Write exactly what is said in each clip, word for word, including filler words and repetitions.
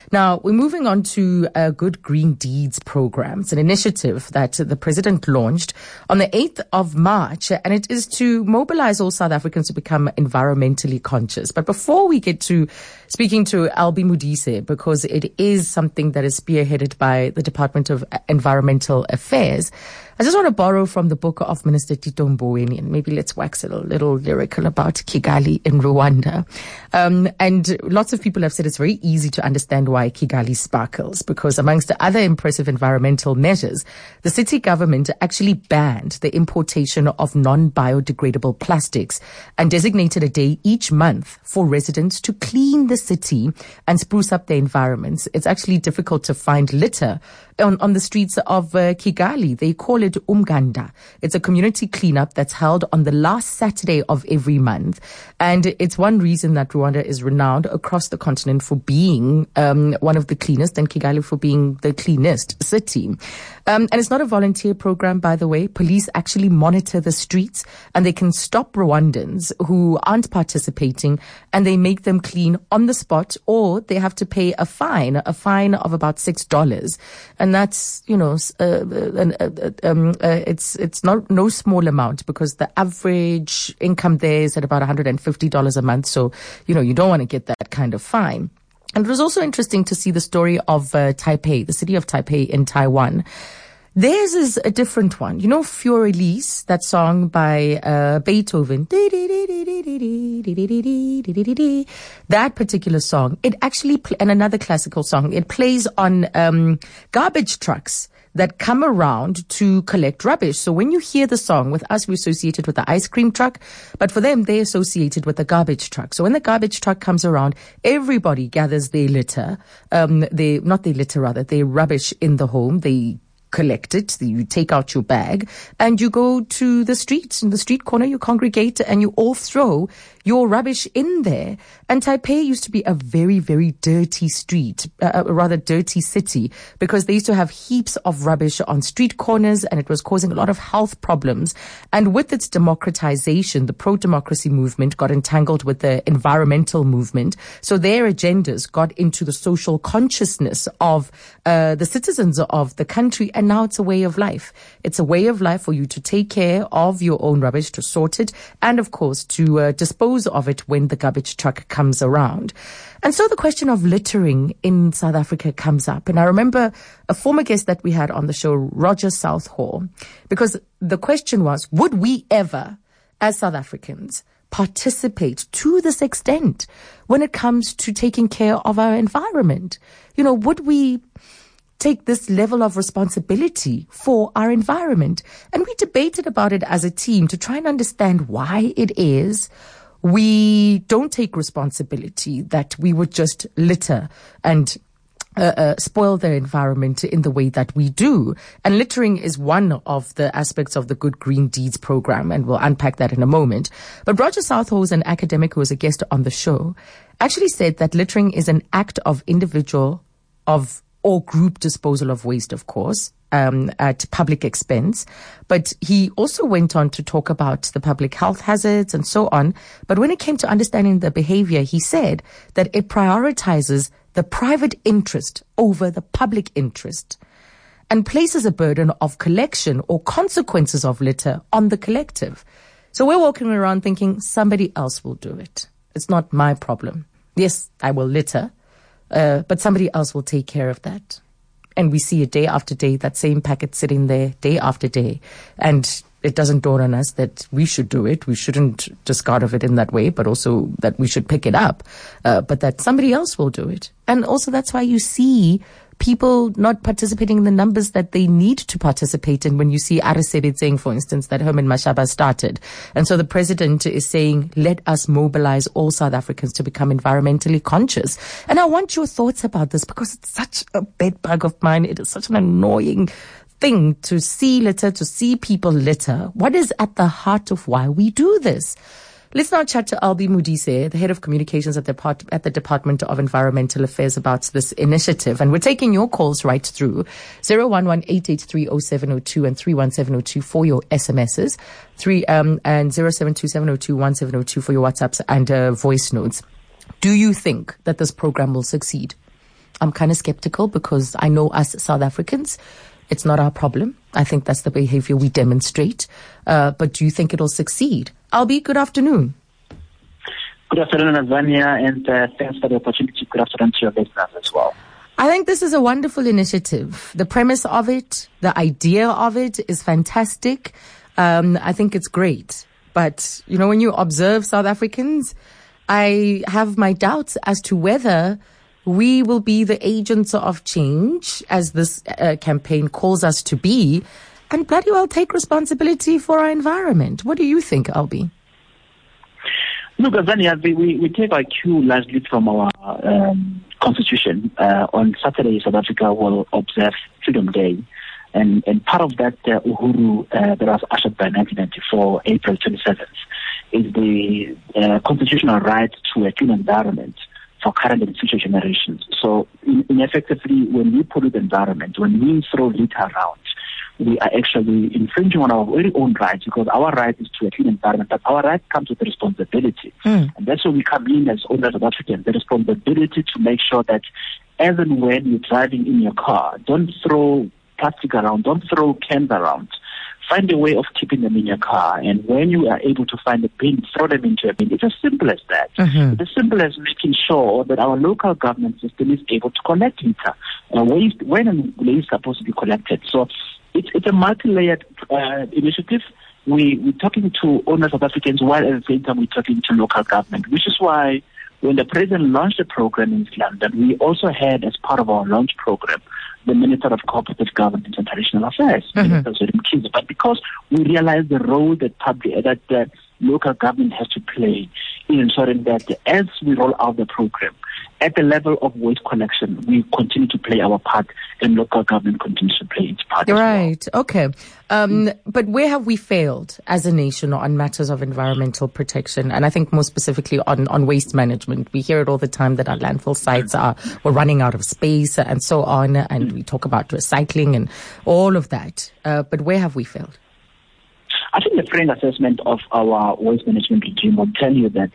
Now, we're moving on to a Good Green Deeds program. It's an initiative that the president launched on the eighth of March, and it is to mobilize all South Africans to become environmentally conscious. But before we get to speaking to Albie Modise, because it is something that is spearheaded by the Department of Environmental Affairs, I just want to borrow from the book of Minister Tito Mboweni, and maybe let's wax a little, little lyrical about Kigali in Rwanda. Um, and lots of people have said it's very easy to understand why Kigali sparkles, because amongst the other impressive environmental measures, the city government actually banned the importation of non-biodegradable plastics and designated a day each month for residents to clean the city and spruce up their environments. It's actually difficult to find litter on, on the streets of uh, Kigali. They call it Umganda. It's a community cleanup that's held on the last Saturday of every month. And it's one reason that Rwanda is renowned across the continent for being um, one of the cleanest, and Kigali for being the cleanest city. Um, and it's not a volunteer program, by the way. Police actually monitor the streets, and they can stop Rwandans who aren't participating, and they make them clean on the spot, or they have to pay a fine, a fine of about six dollars. And that's, you know, uh, uh, uh, um, uh, it's it's not no small amount, because the average income there is at about one hundred fifty dollars a month. So, you know, you don't want to get that kind of fine. And it was also interesting to see the story of uh, Taipei, the city of Taipei in Taiwan. Theirs is a different one. You know, Fiorelise, that song by uh, Beethoven. That particular song, it actually, pl- and another classical song, it plays on um, garbage trucks that come around to collect rubbish. So when you hear the song, with us, we associated with the ice cream truck, but for them, they associated with the garbage truck. So when the garbage truck comes around, everybody gathers their litter, um, they, not their litter rather, their rubbish in the home. They collect it, you take out your bag, and you go to the streets, in the street corner, you congregate, and you all throw your rubbish in there. And Taipei used to be a very, very dirty street, uh, a rather dirty city, because they used to have heaps of rubbish on street corners, and it was causing a lot of health problems. And with its democratization, the pro-democracy movement got entangled with the environmental movement. So their agendas got into the social consciousness of uh, the citizens of the country. And now it's a way of life. It's a way of life for you to take care of your own rubbish, to sort it, and of course to uh, dispose of it when the garbage truck comes around. And so the question of littering in South Africa comes up. And I remember a former guest that we had on the show, Roger Southall, because the question was, would we ever, as South Africans, participate to this extent when it comes to taking care of our environment? You know, would we take this level of responsibility for our environment? And we debated about it as a team to try and understand why it is we don't take responsibility, that we would just litter and Uh, uh, spoil their environment in the way that we do. And littering is one of the aspects of the Good Green Deeds program, and we'll unpack that in a moment. But Roger Southall, who's an academic who was a guest on the show, actually said that littering is an act of individual of or group disposal of waste, of course, um, at public expense. But he also went on to talk about the public health hazards and so on. But when it came to understanding the behavior, he said that it prioritizes the private interest over the public interest and places a burden of collection or consequences of litter on the collective. So we're walking around thinking somebody else will do it. It's not my problem. Yes, I will litter, uh, but somebody else will take care of that. And we see it day after day, that same packet sitting there day after day. And it doesn't dawn on us that we should do it. We shouldn't discard of it in that way, but also that we should pick it up, uh, but that somebody else will do it. And also that's why you see people not participating in the numbers that they need to participate in. When you see Arisebe saying, for instance, that Herman Mashaba started. And so the president is saying, let us mobilize all South Africans to become environmentally conscious. And I want your thoughts about this, because it's such a bed bug of mine. It is such an annoying thing to see litter, to see people litter. What is at the heart of why we do this? Let's now chat to Albie Modise, the head of communications at the, part, at the Department of Environmental Affairs, about this initiative. And we're taking your calls right through zero one one eight eight three zero seven zero two and three one seven zero two for your S M Ses, three um and zero seven two seven zero two one seven zero two for your WhatsApps and uh, voice notes. Do you think that this program will succeed? I'm kind of skeptical because I know us South Africans, it's not our problem. I think that's the behavior we demonstrate. Uh, but do you think it'll succeed? Albie, good afternoon. Good afternoon, Azania, and uh, thanks for the opportunity. Good afternoon to your listeners as well. I think this is a wonderful initiative. The premise of it, the idea of it is fantastic. Um, I think it's great. But, you know, when you observe South Africans, I have my doubts as to whether we will be the agents of change, as this uh, campaign calls us to be, and bloody well take responsibility for our environment. What do you think, Albie? Look, Azania, we, we take our cue largely from our um, constitution. Uh, on Saturday, South Africa will observe Freedom Day. And, and part of that uh, Uhuru uh, that was ushered by nineteen ninety-four, April twenty-seventh, is the uh, constitutional right to a clean environment for current and future generations. So, in, in effectively, when we pollute the environment, when we throw litter around, we are actually infringing on our very own rights, because our right is to a clean environment, but our right comes with a responsibility. Mm. And that's where we come in as owners of Africans, the responsibility to make sure that as and when you're driving in your car, don't throw plastic around, don't throw cans around. Find a way of keeping them in your car. And when you are able to find a bin, throw them into a bin. It's as simple as that. Mm-hmm. It's as simple as making sure that our local government system is able to collect litter, uh, waste, when and where it's supposed to be collected. So it's, it's a multi-layered uh, initiative. We, we're talking to owners of Africans while at the same time we're talking to local government, which is why when the president launched the program in London, we also had, as part of our launch program, the Minister of Cooperative Governance and Traditional Affairs, mm-hmm. Minister Zweli Mkhize. But because we realize the role that public, that the local government has to play in ensuring that as we roll out the program, at the level of waste collection, we continue to play our part, and local government continues to play its part. Right. As well. Okay. Um, mm. But where have we failed as a nation on matters of environmental protection? And I think more specifically on, on waste management. We hear it all the time that our landfill sites are, we're running out of space and so on. And mm. we talk about recycling and all of that. Uh, but where have we failed? I think the frank assessment of our waste management regime will tell you that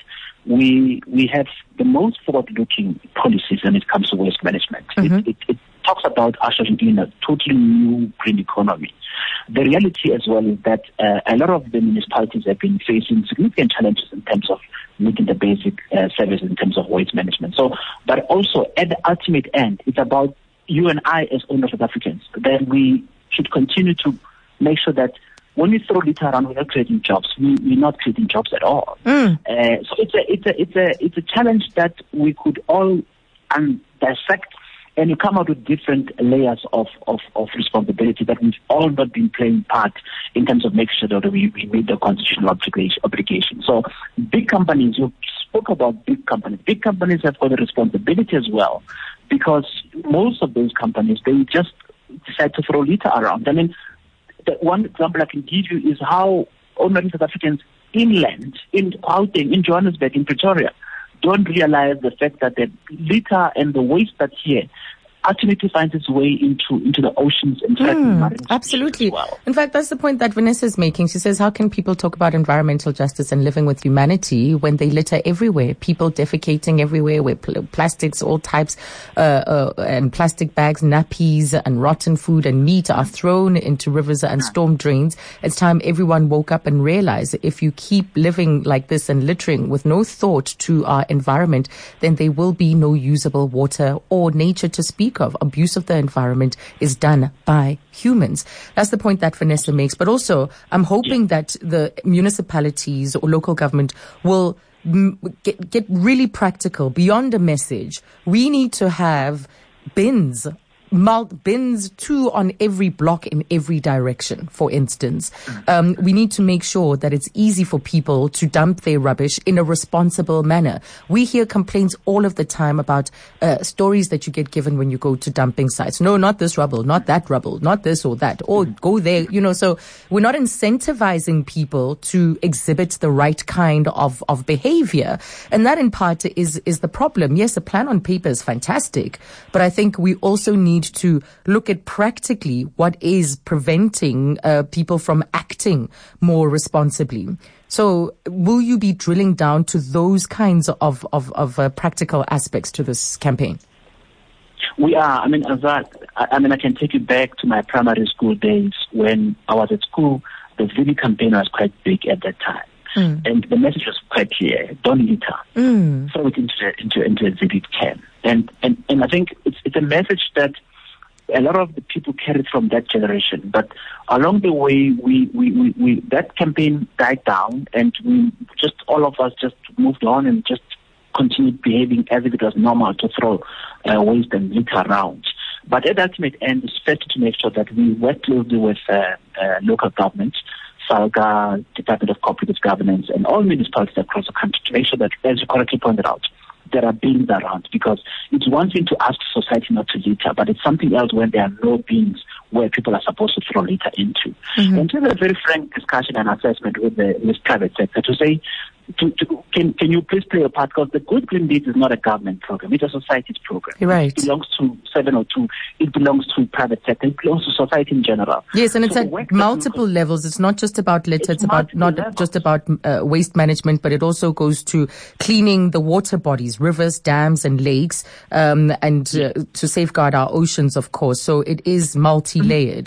we we have the most forward-looking policies when it comes to waste management. Mm-hmm. It, it, it talks about ushering in a totally new green economy. The reality as well is that uh, a lot of the municipalities have been facing significant challenges in terms of meeting the basic uh, services in terms of waste management. So, but also at the ultimate end, it's about you and I as owners of Africans, that we should continue to make sure that when we throw litter around, we're not creating jobs. We, we're not creating jobs at all. Mm. Uh, so it's a, it's a, it's a, it's a challenge that we could all um, dissect, and you come out with different layers of, of, of responsibility that we've all not been playing part in terms of making sure that we, we meet the constitutional obligation, obligation. So big companies, you spoke about big companies. Big companies have got a responsibility as well, because most of those companies, they just decide to throw litter around. I mean, the one example I can give you is how ordinary South Africans inland, in Gauteng, in Johannesburg, in Pretoria, don't realize the fact that the litter and the waste that's here ultimately finds its way into, into the oceans and mm, absolutely. As well. In fact, that's the point that Vanessa is making. She says, how can people talk about environmental justice and living with humanity when they litter everywhere? People defecating everywhere with pl- plastics, all types, uh, uh, and plastic bags, nappies and rotten food and meat are thrown into rivers and storm drains. It's time everyone woke up and realized if you keep living like this and littering with no thought to our environment, then there will be no usable water or nature to speak of. Abuse of the environment is done by humans. That's the point that Vanessa makes. But also, I'm hoping yeah. that the municipalities or local government will m- get, get really practical beyond a message. We need to have bins Mul- bins two on every block in every direction, for instance. Um, we need to make sure that it's easy for people to dump their rubbish in a responsible manner. We hear complaints all of the time about uh, stories that you get given when you go to dumping sites. No, not this rubble, not that rubble, not this or that, or go there, you know. So we're not incentivizing people to exhibit the right kind of, of behavior. And that in part is, is the problem. Yes, a plan on paper is fantastic, but I think we also need to look at practically what is preventing uh, people from acting more responsibly. So will you be drilling down to those kinds of, of, of uh, practical aspects to this campaign? We are. I mean, as that, I, I mean, I can take you back to my primary school days when I was at school. The V D campaign was quite big at that time. Mm. And the message was quite clear: don't litter. Mm. Throw it into into into a V D can. And and and I think it's it's a message that a lot of the people carried from that generation. But along the way, we we, we, we that campaign died down, and we just all of us just moved on and just continued behaving as if it was normal to throw uh, waste and litter around. But at the ultimate end, it's better to make sure that we work closely with uh, uh, local governments, SALGA, Department of Cooperative Governance, and all municipalities across the country to make sure that, as you correctly pointed out, there are bins around, because it's one thing to ask society not to litter, but it's something else when there are no bins where people are supposed to throw litter into. Mm-hmm. And to have a very frank discussion and assessment with the with private sector to say, to, to, can can you please play a part? Because the Good Green Deeds is not a government program; it's a society's program. Right. It belongs to seven oh two. It belongs to private sector. It belongs to society in general. Yes, and it's so at multiple levels. It's not just about litter. It's, it's about not levels. just about uh, waste management, but it also goes to cleaning the water bodies, rivers, dams, and lakes, um, and uh, to safeguard our oceans, of course. So it is multi-layered.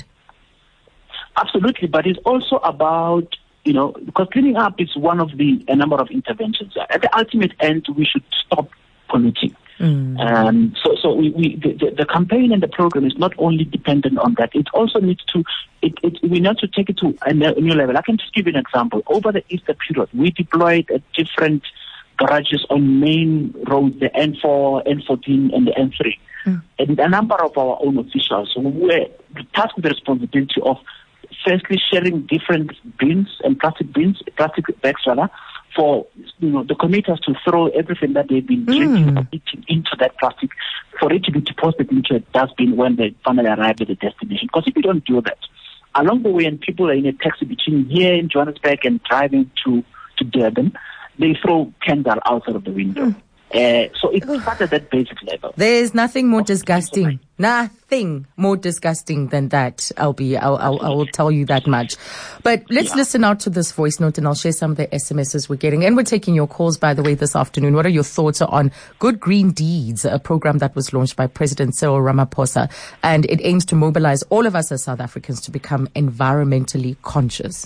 Absolutely, but it's also about, you know, because cleaning up is one of the a number of interventions. At the ultimate end, we should stop polluting. Mm. Um, so, so we, we the, the campaign and the program is not only dependent on that. It also needs to, it, it we need to take it to a new level. I can just give you an example. Over the Easter period, we deployed at different garages on main roads, the N four, N fourteen, and the N three, mm. and a number of our own officials who were tasked with the responsibility of firstly sharing different bins and plastic bins, plastic bags rather, for, you know, the commuters to throw everything that they've been drinking mm. or eating into that plastic, for it to be deposited into a dustbin when they finally arrive at the destination. Because if you don't do that, along the way, and people are in a taxi between here in Johannesburg and driving to, to Durban, they throw cans outside of the window. Mm. Uh, so it starts at that basic level. There's nothing more disgusting, nothing more disgusting than that, L B. I'll, I'll, I will tell you that much. But let's yeah. listen out to this voice note, and I'll share some of the S M Ses we're getting. And we're taking your calls, by the way, this afternoon. What are your thoughts on Good Green Deeds, a program that was launched by President Cyril Ramaphosa, and it aims to mobilize all of us as South Africans to become environmentally conscious?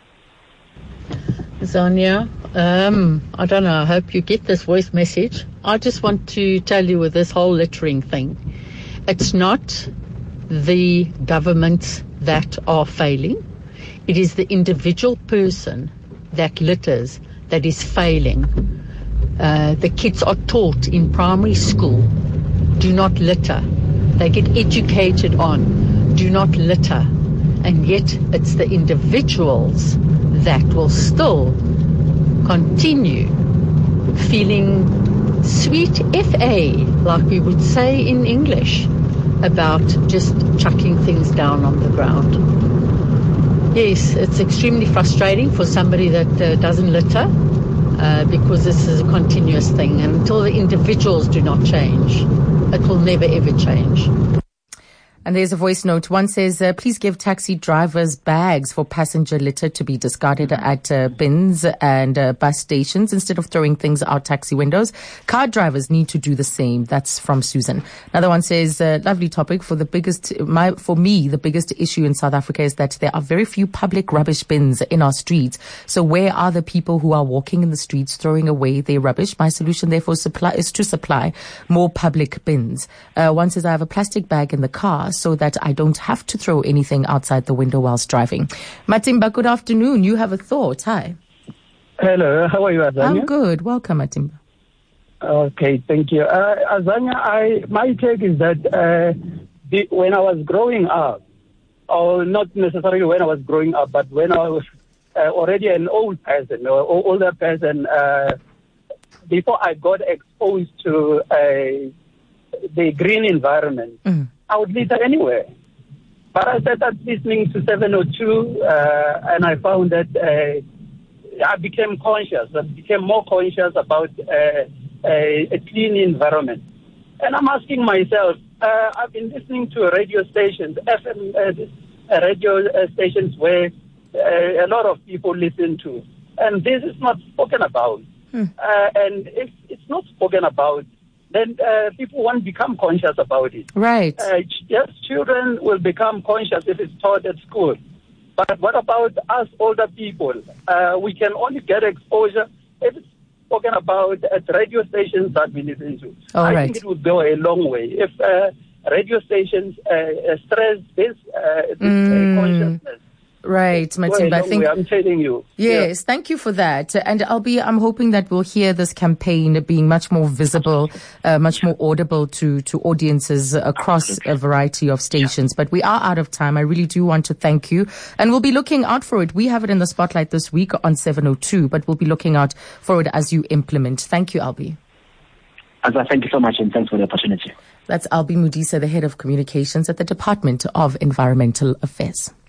Zania, um, I don't know, I hope you get this voice message. I just want to tell you with this whole littering thing, it's not the governments that are failing. It is the individual person that litters that is failing. Uh, the kids are taught in primary school, do not litter. They get educated on, do not litter. And yet it's the individuals that will still continue feeling sweet F A, like we would say in English, about just chucking things down on the ground. Yes, it's extremely frustrating for somebody that uh, doesn't litter, uh, because this is a continuous thing. And until the individuals do not change, it will never ever change. And there's a voice note. One says, uh, please give taxi drivers bags for passenger litter to be discarded at uh, bins and uh, bus stations instead of throwing things out taxi windows. Car drivers need to do the same. That's from Susan. Another one says, uh, lovely topic. For the biggest, my, for me, the biggest issue in South Africa is that there are very few public rubbish bins in our streets. So where are the people who are walking in the streets throwing away their rubbish? My solution, therefore, supply, is to supply more public bins. Uh, one says, I have a plastic bag in the car so that I don't have to throw anything outside the window whilst driving. Matimba, good afternoon. You have a thought. Hi. Hello. How are you, Azania? I'm good. Welcome, Matimba. Okay, thank you. Uh, Azania, I, my take is that uh, the, when I was growing up, or not necessarily when I was growing up, but when I was uh, already an old person, or older person, uh, before I got exposed to uh, the green environment, mm-hmm. I would litter anywhere. But I started listening to seven oh two, uh, and I found that uh, I became conscious. I became more conscious about uh, a, a clean environment. And I'm asking myself, uh, I've been listening to radio stations, F M uh, radio stations where uh, a lot of people listen to, and this is not spoken about. Hmm. Uh, and if it's not spoken about, then uh, people won't become conscious about it. Right. Uh, yes, children will become conscious if it's taught at school. But what about us older people? Uh, we can only get exposure if it's spoken about at radio stations that we listen to. All I right. think it would go a long way. If uh, radio stations uh, stress this, uh, this Mm. uh, consciousness, Right, Matimba. I think. way, I'm telling you. Yes, thank you for that. And Albie, I'm hoping that we'll hear this campaign being much more visible, uh, much more audible to, to audiences across a variety of stations. But we are out of time. I really do want to thank you. And we'll be looking out for it. We have it in the spotlight this week on seven oh two, but we'll be looking out for it as you implement. Thank you, Albie. Azza, thank you so much, and thanks for the opportunity. That's Albie Modise, the head of communications at the Department of Environmental Affairs.